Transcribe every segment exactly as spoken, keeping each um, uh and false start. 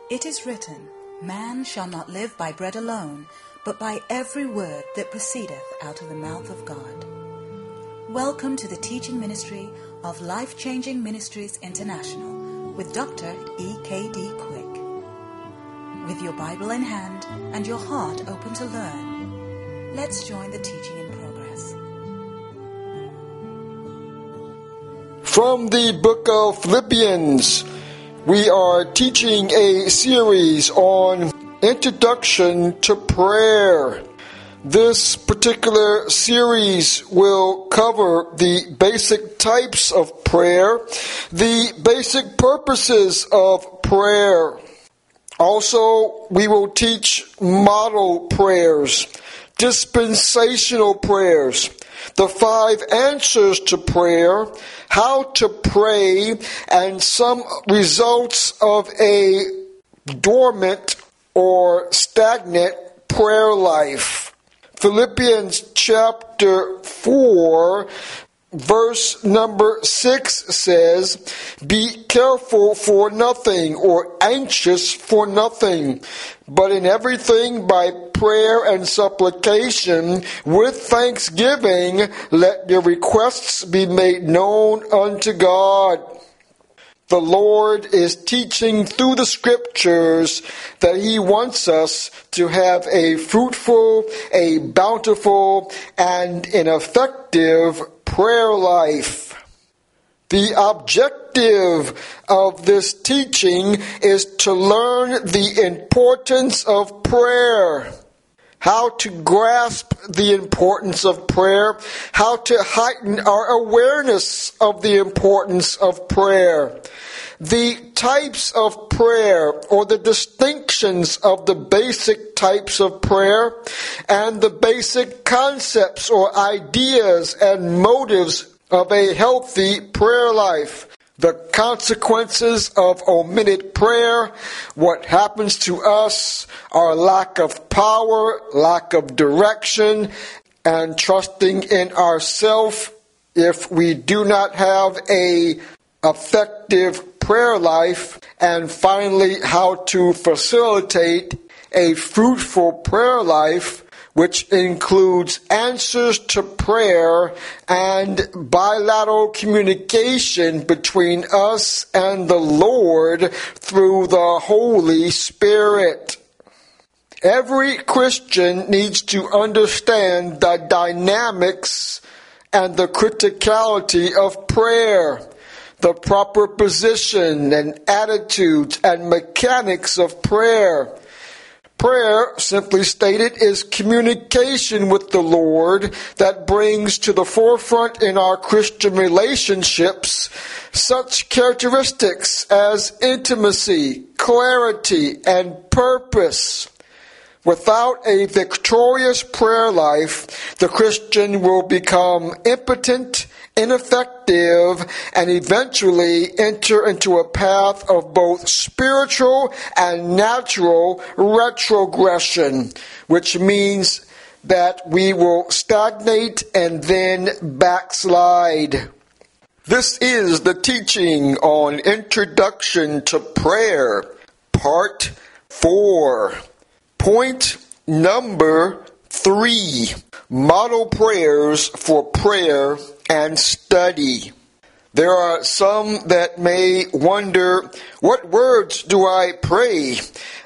It is written, Man shall not live by bread alone, but by every word that proceedeth out of the mouth of God. Welcome to the teaching ministry of Life-Changing Ministries International with Doctor E K D Quick. With your Bible in hand and your heart open to learn, let's join the teaching in progress. From the book of Philippians, we are teaching a series on Introduction to Prayer. This particular series will cover the basic types of prayer, the basic purposes of prayer. Also, we will teach model prayers, dispensational prayers, the five answers to prayer, how to pray, and some results of a dormant or stagnant prayer life. Philippians chapter four, verse number six says, Be careful for nothing, or anxious for nothing, but in everything by prayer and supplication, with thanksgiving, let your requests be made known unto God. The Lord is teaching through the scriptures that He wants us to have a fruitful, a bountiful, and an effective prayer life. The objective of this teaching is to learn the importance of prayer, how to grasp the importance of prayer, how to heighten our awareness of the importance of prayer, the types of prayer or the distinctions of the basic types of prayer, and the basic concepts or ideas and motives of a healthy prayer life, the consequences of omitted prayer, what happens to us, our lack of power, lack of direction, and trusting in ourselves if we do not have a effective prayer life, and finally how to facilitate a fruitful prayer life, which includes answers to prayer and bilateral communication between us and the Lord through the Holy Spirit. Every Christian needs to understand the dynamics and the criticality of prayer, the proper position and attitudes and mechanics of prayer. Prayer, simply stated, is communication with the Lord that brings to the forefront in our Christian relationships such characteristics as intimacy, clarity, and purpose. Without a victorious prayer life, the Christian will become impotent, ineffective, and eventually enter into a path of both spiritual and natural retrogression, which means that we will stagnate and then backslide. This is the teaching on Introduction to Prayer, Part four. Point number three, model prayers for prayer and study. There are some that may wonder, what words do I pray?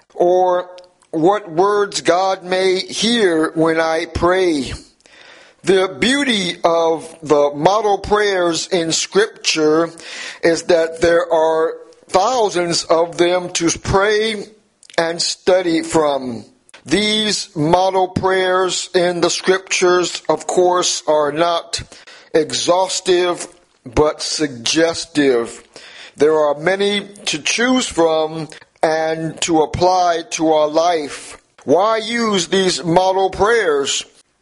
Or what words God may hear when I pray? The beauty of the model prayers in Scripture is that there are thousands of them to pray and study from. These model prayers in the Scriptures, of course, are not exhaustive but suggestive. There are many to choose from and to apply to our life. Why use these model prayers?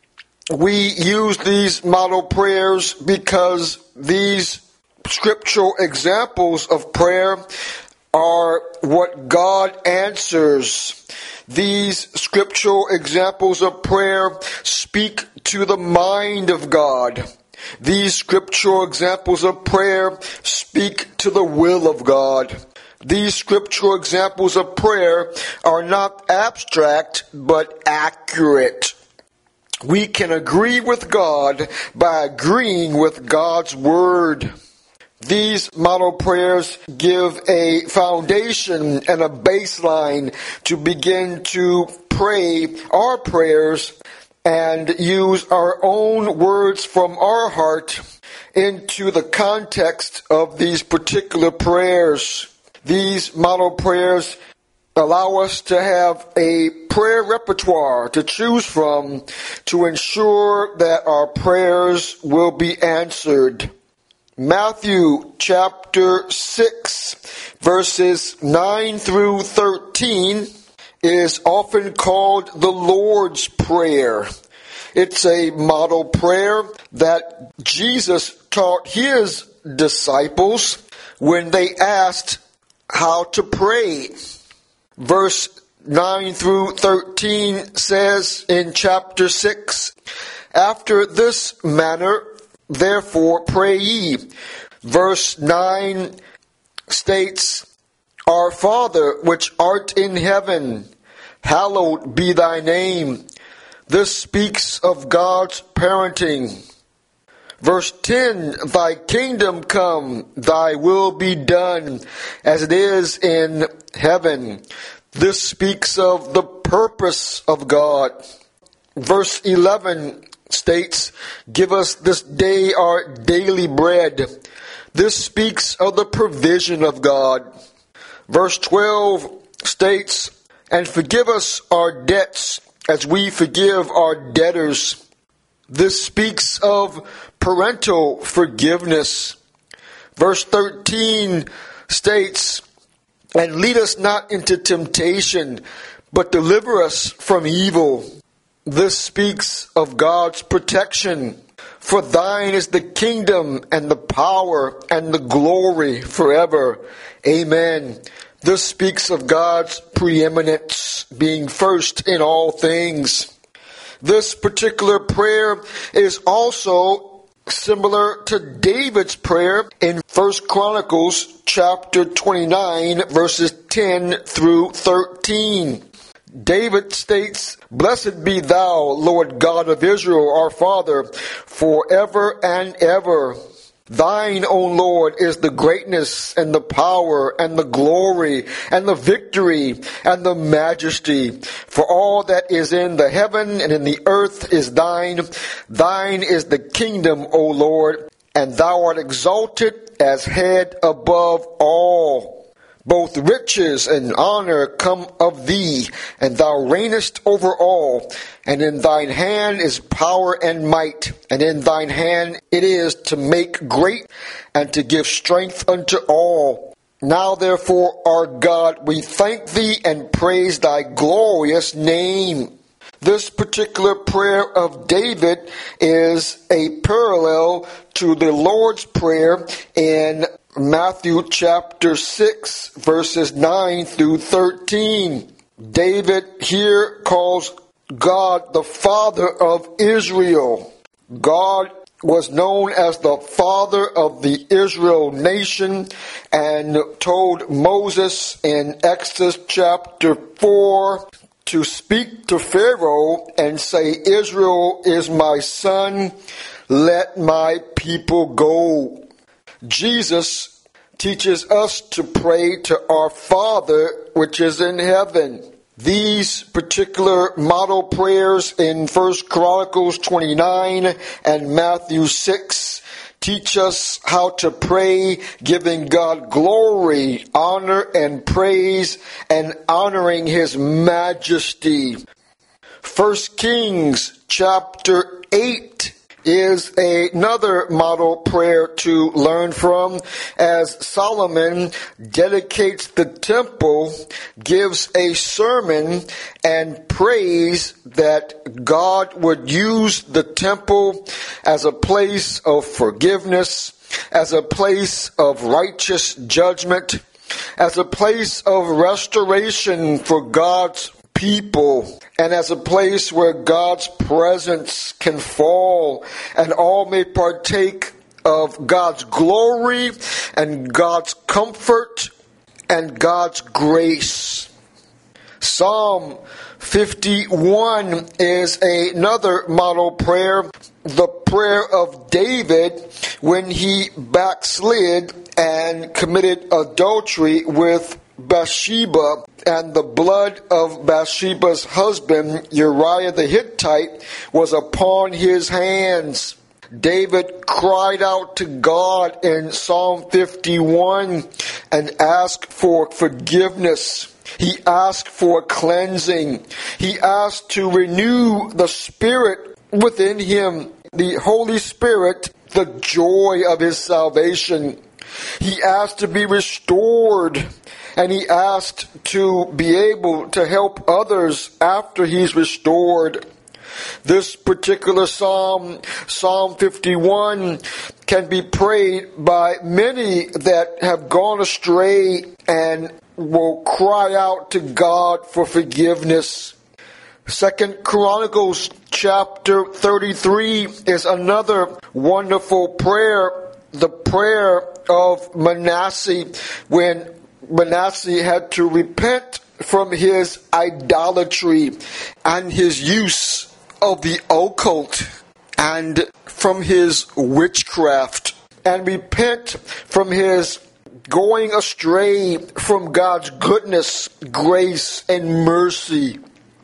We use these model prayers because these scriptural examples of prayer are what God answers. These scriptural examples of prayer speak to the mind of God. These scriptural examples of prayer speak to the will of God. These scriptural examples of prayer are not abstract, but accurate. We can agree with God by agreeing with God's Word. These model prayers give a foundation and a baseline to begin to pray our prayers and use our own words from our heart into the context of these particular prayers. These model prayers allow us to have a prayer repertoire to choose from to ensure that our prayers will be answered. Matthew chapter six, verses nine through thirteen is often called the Lord's Prayer. It's a model prayer that Jesus taught his disciples when they asked how to pray. Verse nine through thirteen says in chapter six, "After this manner, therefore pray ye." Verse nine states, "Our Father which art in heaven, hallowed be thy name." This speaks of God's parenting. Verse ten, "Thy kingdom come, thy will be done, as it is in heaven." This speaks of the purpose of God. Verse eleven states, "Give us this day our daily bread." This speaks of the provision of God. Verse twelve states, "And forgive us our debts as we forgive our debtors." This speaks of parental forgiveness. Verse thirteen states, "And lead us not into temptation, but deliver us from evil." This speaks of God's protection. "For thine is the kingdom and the power and the glory forever. Amen." This speaks of God's preeminence, being first in all things. This particular prayer is also similar to David's prayer in First Chronicles chapter twenty-nine, verses ten through thirteen. David states, "Blessed be thou, Lord God of Israel, our Father, forever and ever. Thine, O Lord, is the greatness and the power and the glory and the victory and the majesty. For all that is in the heaven and in the earth is thine. Thine is the kingdom, O Lord, and thou art exalted as head above all. Both riches and honor come of thee, and thou reignest over all. And in thine hand is power and might, and in thine hand it is to make great and to give strength unto all. Now therefore, our God, we thank thee and praise thy glorious name." This particular prayer of David is a parallel to the Lord's Prayer in Matthew chapter six, verses nine through thirteen. David here calls God the Father of Israel. God was known as the Father of the Israel nation and told Moses in Exodus chapter four to speak to Pharaoh and say, "Israel is my son, let my people go." Jesus teaches us to pray to our Father which is in heaven. These particular model prayers in First Chronicles twenty-nine and Matthew six teach us how to pray, giving God glory, honor, and praise, and honoring His majesty. First Kings chapter eight is another model prayer to learn from, as Solomon dedicates the temple, gives a sermon, and prays that God would use the temple as a place of forgiveness, as a place of righteous judgment, as a place of restoration for God's people, and as a place where God's presence can fall and all may partake of God's glory and God's comfort and God's grace. Psalm fifty-one is another model prayer, the prayer of David when he backslid and committed adultery with Bathsheba, and the blood of Bathsheba's husband Uriah the Hittite was upon his hands. David cried out to God in Psalm fifty-one and asked for forgiveness. He asked for cleansing. He asked to renew the Spirit within him, the Holy Spirit, the joy of his salvation. He asked to be restored, and he asked to be able to help others after he's restored. This particular psalm, Psalm fifty-one, can be prayed by many that have gone astray and will cry out to God for forgiveness. Second Chronicles chapter thirty-three is another wonderful prayer, the prayer of Manasseh, when Manasseh had to repent from his idolatry and his use of the occult and from his witchcraft, and repent from his going astray from God's goodness, grace, and mercy.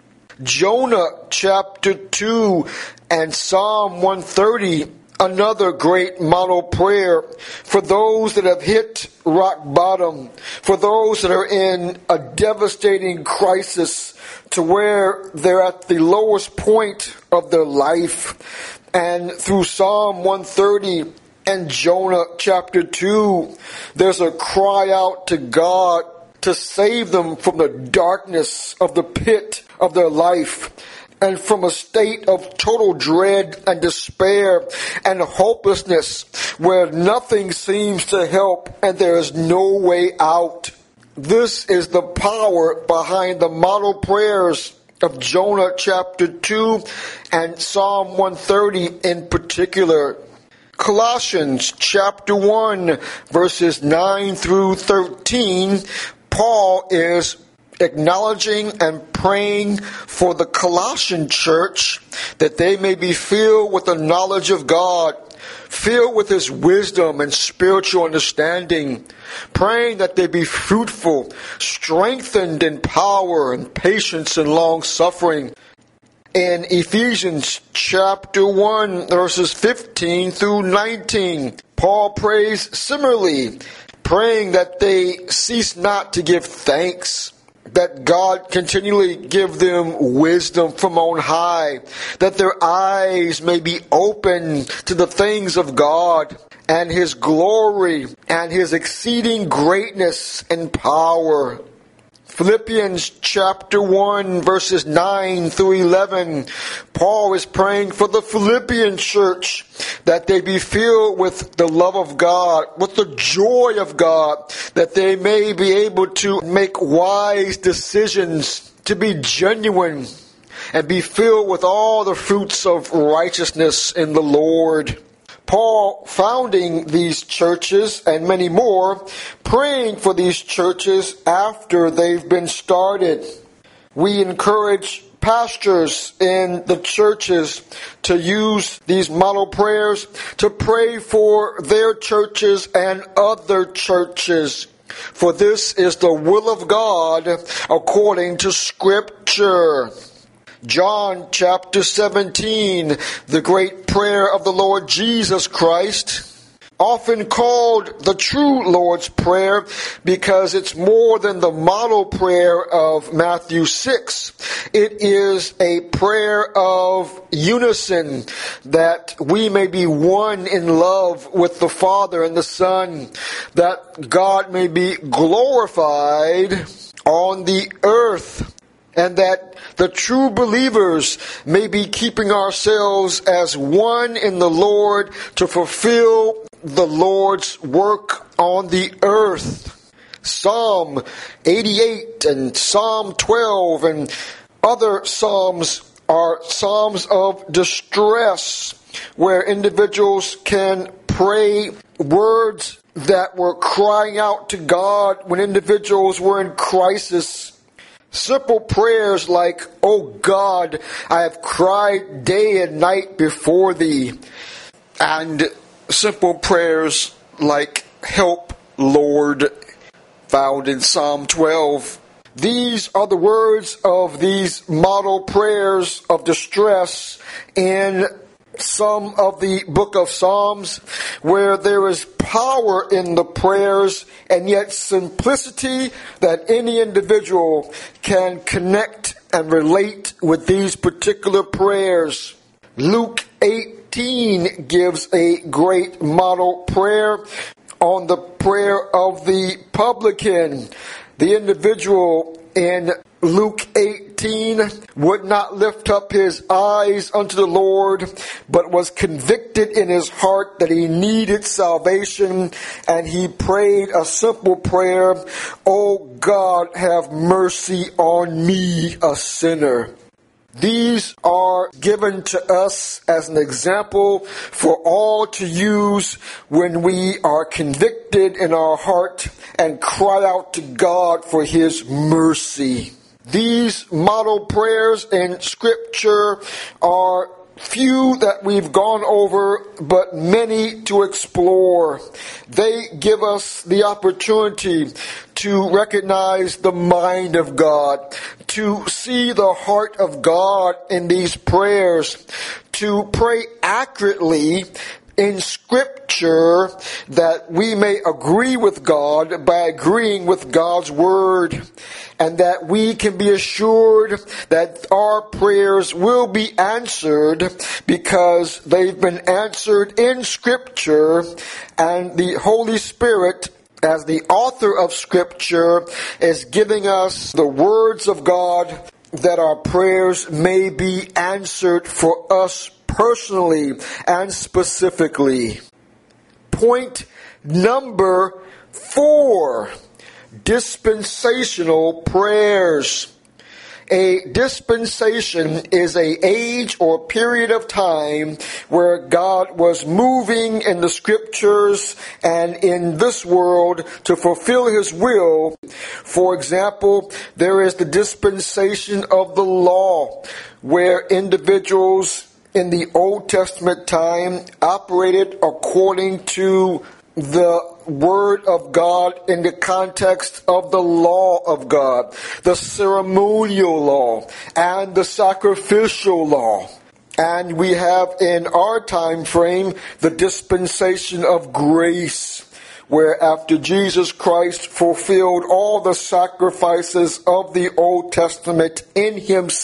Jonah chapter two and Psalm one thirty, another great model prayer for those that have hit rock bottom, for those that are in a devastating crisis to where they're at the lowest point of their life. And through Psalm one thirty and Jonah chapter two, there's a cry out to God to save them from the darkness of the pit of their life, and from a state of total dread and despair and hopelessness where nothing seems to help and there is no way out. This is the power behind the model prayers of Jonah chapter two and Psalm one thirty in particular. Colossians chapter one verses nine through thirteen, Paul is acknowledging and praying for the Colossian church that they may be filled with the knowledge of God, filled with His wisdom and spiritual understanding, praying that they be fruitful, strengthened in power and patience and long suffering. In Ephesians chapter one verses fifteen through nineteen, Paul prays similarly, praying that they cease not to give thanks, that God continually give them wisdom from on high, that their eyes may be open to the things of God and His glory and His exceeding greatness and power. Philippians chapter one verses nine through eleven, Paul is praying for the Philippian church that they be filled with the love of God, with the joy of God, that they may be able to make wise decisions, to be genuine, and be filled with all the fruits of righteousness in the Lord. Paul founding these churches and many more, praying for these churches after they've been started. We encourage pastors in the churches to use these model prayers to pray for their churches and other churches. For this is the will of God according to Scripture. John chapter seventeen, the great prayer of the Lord Jesus Christ, often called the true Lord's Prayer because it's more than the model prayer of Matthew six. It is a prayer of unison, that we may be one in love with the Father and the Son, that God may be glorified on the earth, and that the true believers may be keeping ourselves as one in the Lord to fulfill the Lord's work on the earth. Psalm eighty-eight and Psalm twelve and other psalms are psalms of distress, where individuals can pray words that were crying out to God when individuals were in crisis. Simple prayers like, "Oh God, I have cried day and night before thee." And simple prayers like, "Help, Lord," found in Psalm twelve. These are the words of these model prayers of distress in some of the book of Psalms, where there is power in the prayers and yet simplicity that any individual can connect and relate with these particular prayers. Luke eighteen gives a great model prayer on the prayer of the publican. The individual in Luke eighteen would not lift up his eyes unto the Lord, but was convicted in his heart that he needed salvation, and he prayed a simple prayer, "O God, have mercy on me, a sinner." These are given to us as an example for all to use when we are convicted in our heart and cry out to God for His mercy. These model prayers in Scripture are few that we've gone over, but many to explore. They give us the opportunity to recognize the mind of God, to see the heart of God in these prayers, to pray accurately in Scripture that we may agree with God by agreeing with God's Word, and that we can be assured that our prayers will be answered because they've been answered in Scripture, and the Holy Spirit, as the author of Scripture, is giving us the words of God that our prayers may be answered for us personally and specifically. Point number four, dispensational prayers. A dispensation is a age or period of time where God was moving in the Scriptures and in this world to fulfill His will. For example, there is the dispensation of the law, where individuals in the Old Testament time operated according to the Word of God in the context of the law of God, the ceremonial law and the sacrificial law. And we have in our time frame the dispensation of grace, where after Jesus Christ fulfilled all the sacrifices of the Old Testament in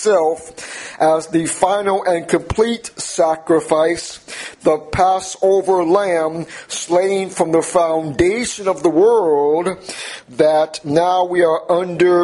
Himself as the final and complete sacrifice, the Passover lamb slain from the foundation of the world, that now we are under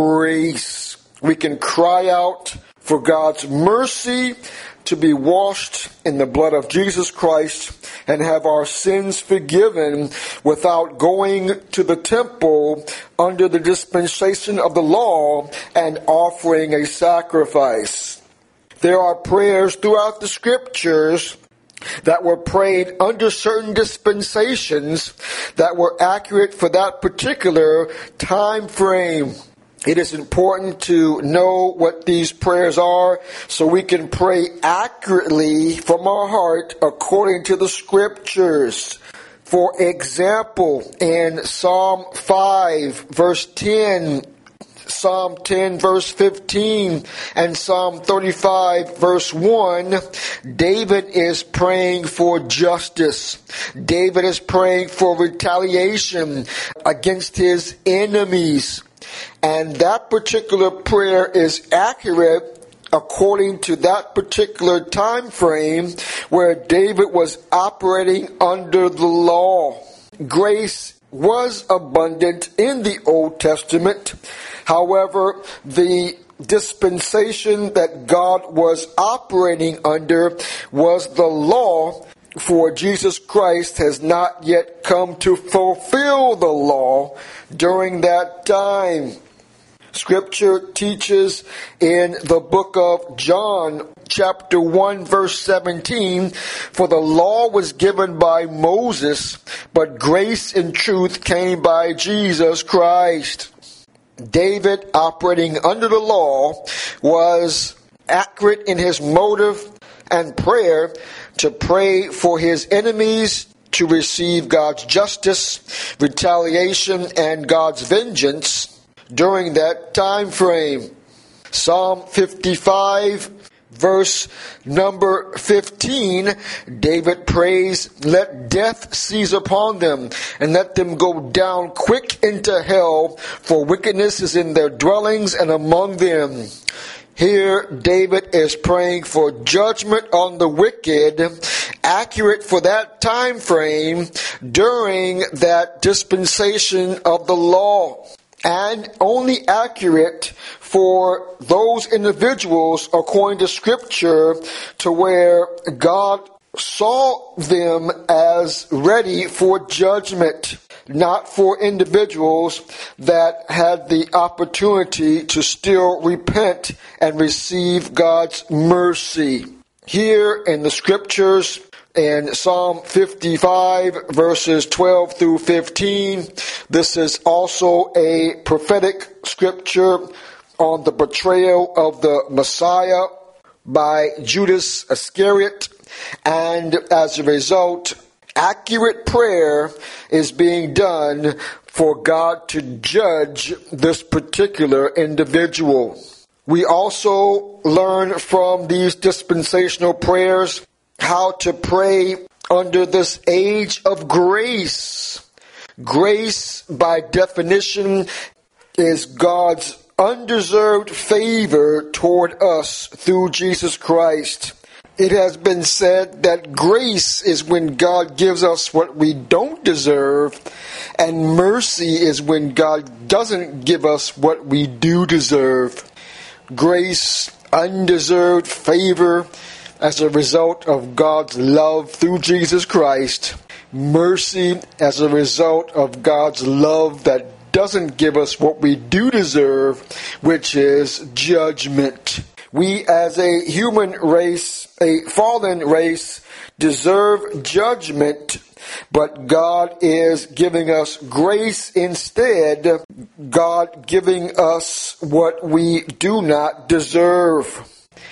grace. We can cry out for God's mercy to be washed in the blood of Jesus Christ and have our sins forgiven without going to the temple under the dispensation of the law and offering a sacrifice. There are prayers throughout the Scriptures that were prayed under certain dispensations that were accurate for that particular time frame. It is important to know what these prayers are so we can pray accurately from our heart according to the Scriptures. For example, in Psalm five, verse ten, Psalm ten, verse fifteen, and Psalm thirty-five, verse one, David is praying for justice. David is praying for retaliation against his enemies. And that particular prayer is accurate according to that particular time frame where David was operating under the law. Grace was abundant in the Old Testament. However, the dispensation that God was operating under was the law, for Jesus Christ has not yet come to fulfill the law during that time. Scripture teaches in the book of John, chapter one, verse seventeen, for the law was given by Moses, but grace and truth came by Jesus Christ. David, operating under the law, was accurate in his motive and prayer to pray for his enemies to receive God's justice, retaliation, and God's vengeance during that time frame. Psalm fifty-five, verse number fifteen, David prays, let death seize upon them, and let them go down quick into hell, for wickedness is in their dwellings and among them. Here, David is praying for judgment on the wicked, accurate for that time frame during that dispensation of the law, and only accurate for those individuals, according to Scripture, to where God saw them as ready for judgment, not for individuals that had the opportunity to still repent and receive God's mercy. Here in the Scriptures, in Psalm fifty-five, verses twelve through fifteen, this is also a prophetic scripture on the betrayal of the Messiah by Judas Iscariot, and as a result, accurate prayer is being done for God to judge this particular individual. We also learn from these dispensational prayers how to pray under this age of grace. Grace, by definition, is God's undeserved favor toward us through Jesus Christ. It has been said that grace is when God gives us what we don't deserve, and mercy is when God doesn't give us what we do deserve. Grace, undeserved favor as a result of God's love through Jesus Christ. Mercy as a result of God's love that doesn't give us what we do deserve, which is judgment. We as a human race, a fallen race, deserve judgment, but God is giving us grace instead, God giving us what we do not deserve.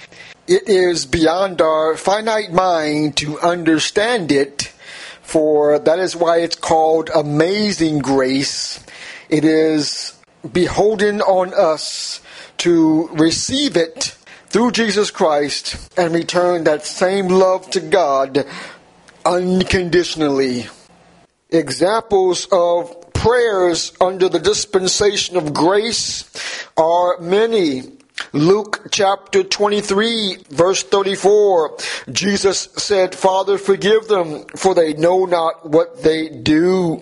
It is beyond our finite mind to understand it, for that is why it's called amazing grace. It is beholden on us to receive it through Jesus Christ and return that same love to God unconditionally. Examples of prayers under the dispensation of grace are many. Luke chapter twenty-three, verse thirty-four, Jesus said, Father, forgive them, for they know not what they do.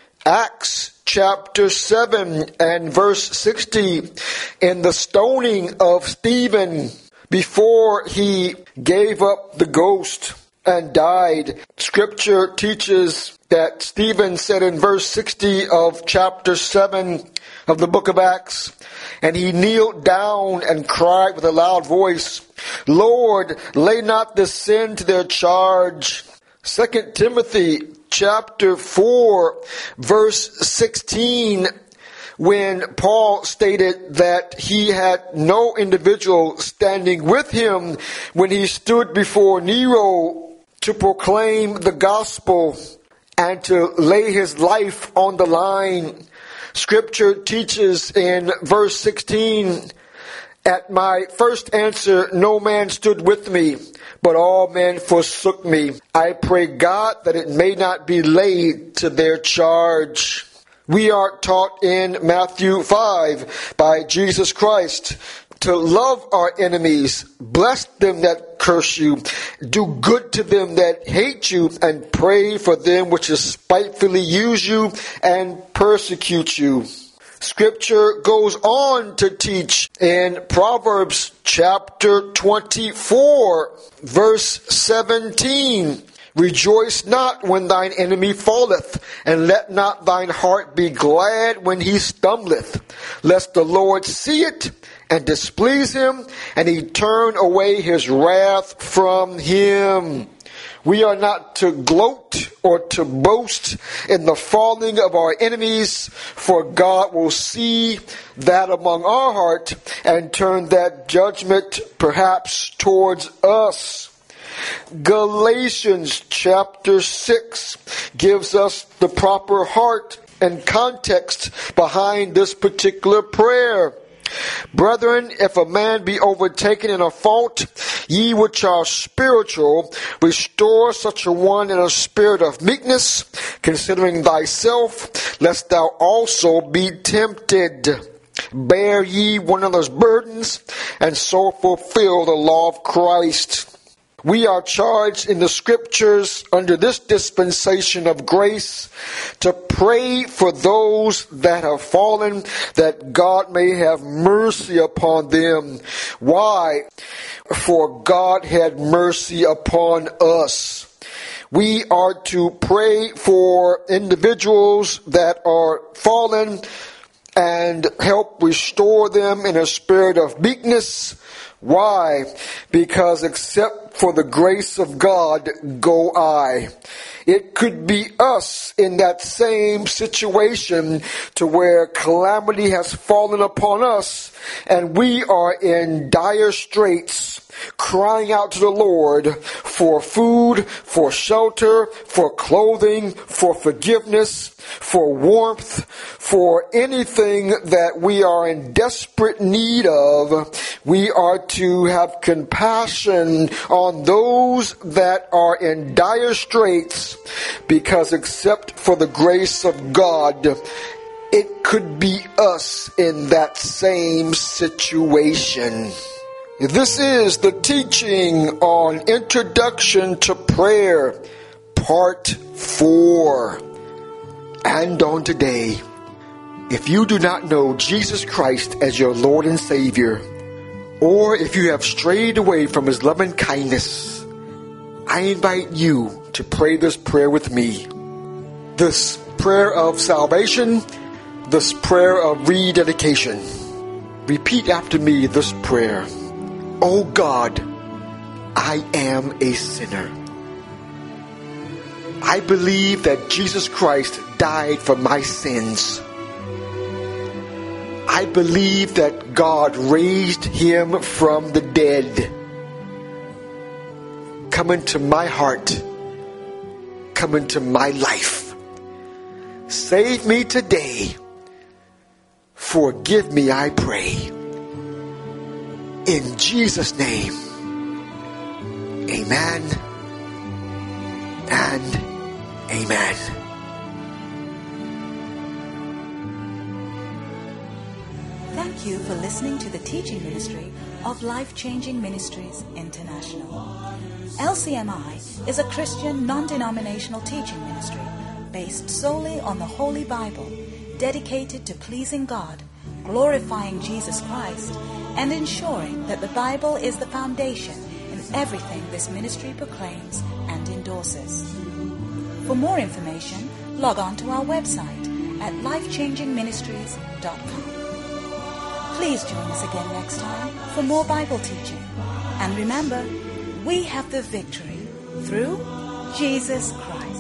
Acts chapter seven and verse sixty, in the stoning of Stephen, before he gave up the ghost and died, Scripture teaches that Stephen said in verse sixty of chapter seven of the book of Acts, and he kneeled down and cried with a loud voice, Lord, lay not this sin to their charge. Second Timothy chapter four, verse sixteen, when Paul stated that he had no individual standing with him when he stood before Nero to proclaim the gospel and to lay his life on the line. Scripture teaches in verse sixteen, at my first answer no man stood with me, but all men forsook me. I pray God that it may not be laid to their charge. We are taught in Matthew five by Jesus Christ to love our enemies, bless them that curse you, do good to them that hate you, and pray for them which spitefully use you and persecute you. Scripture goes on to teach in Proverbs chapter twenty-four, verse seventeen, Rejoice not when thine enemy falleth, and let not thine heart be glad when he stumbleth, lest the Lord see it and displease him, and he turn away his wrath from him. We are not to gloat or to boast in the falling of our enemies, for God will see that among our heart and turn that judgment perhaps towards us. Galatians chapter six gives us the proper heart and context behind this particular prayer. Brethren, if a man be overtaken in a fault, ye which are spiritual, restore such a one in a spirit of meekness, considering thyself, lest thou also be tempted. Bear ye one another's burdens, and so fulfill the law of Christ. We are charged in the scriptures under this dispensation of grace to pray for those that have fallen, that God may have mercy upon them. Why? For God had mercy upon us. We are to pray for individuals that are fallen and help restore them in a spirit of meekness. Why? Because except for the grace of God go I. It could be us in that same situation to where calamity has fallen upon us and we are in dire straits, crying out to the Lord for food, for shelter, for clothing, for forgiveness, for warmth, for anything that we are in desperate need of. We are to have compassion on those that are in dire straits, because except for the grace of God, it could be us in that same situation. This is the teaching on Introduction to Prayer, Part four. And on today, if you do not know Jesus Christ as your Lord and Savior, or if you have strayed away from His loving kindness, I invite you to pray this prayer with me. This prayer of salvation, this prayer of rededication. Repeat after me this prayer. Oh God, I am a sinner. I believe that Jesus Christ died for my sins. I believe that God raised Him from the dead. Come into my heart. Come into my life. Save me today. Forgive me, I pray. In Jesus' name. Amen and amen. Thank you for listening to the teaching ministry of Life Changing Ministries International. L C M I is a Christian non-denominational teaching ministry based solely on the Holy Bible, dedicated to pleasing God, glorifying Jesus Christ, and ensuring that the Bible is the foundation in everything this ministry proclaims and endorses. For more information, log on to our website at life changing ministries dot com. Please join us again next time for more Bible teaching. And remember, we have the victory through Jesus Christ.